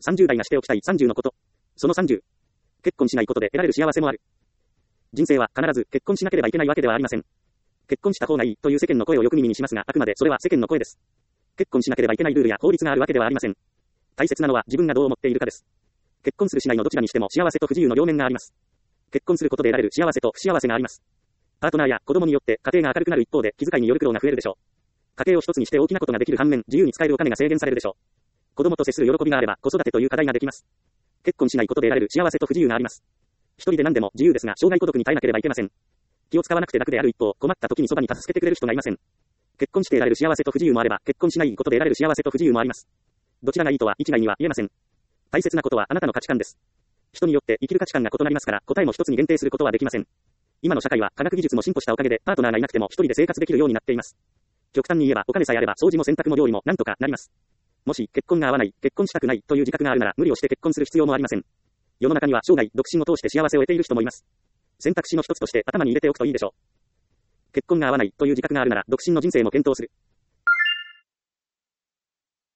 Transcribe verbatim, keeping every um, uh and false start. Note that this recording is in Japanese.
さんじゅう代がしておきたいさんじゅうのこと。そのさんじゅう。結婚しないことで得られる幸せもある。人生は必ず結婚しなければいけないわけではありません。結婚した方がいいという世間の声をよく耳にしますが、あくまでそれは世間の声です。結婚しなければいけないルールや法律があるわけではありません。大切なのは自分がどう思っているかです。結婚するしないのどちらにしても幸せと不自由の両面があります。結婚することで得られる幸せと不幸せがあります。パートナーや子供によって家庭が明るくなる一方で気遣いによる苦労が増えるでしょう。家計を一つにして大きなことができる反面、自由に使えるお金が制限されるでしょう。子供と接する喜びがあれば子育てという課題ができます。結婚しないことで得られる幸せと不自由があります。一人で何でも自由ですが、生涯孤独に耐えなければいけません。気を使わなくて楽である一方、困った時にそばに助けてくれる人がいません。結婚して得られる幸せと不自由もあれば、結婚しないことで得られる幸せと不自由もあります。どちらがいいとは一概には言えません。大切なことはあなたの価値観です。人によって生きる価値観が異なりますから、答えも一つに限定することはできません。今の社会は科学技術も進歩したおかげで、パートナーがいなくても一人で生活できるようになっています。極端に言えば、お金さえあれば掃除も洗濯も料理もなんとかなります。もし結婚が合わない、結婚したくないという自覚があるなら、無理をして結婚する必要もありません。世の中には生涯独身を通して幸せを得ている人もいます。選択肢の一つとして頭に入れておくといいでしょう。結婚が合わないという自覚があるなら、独身の人生も検討する。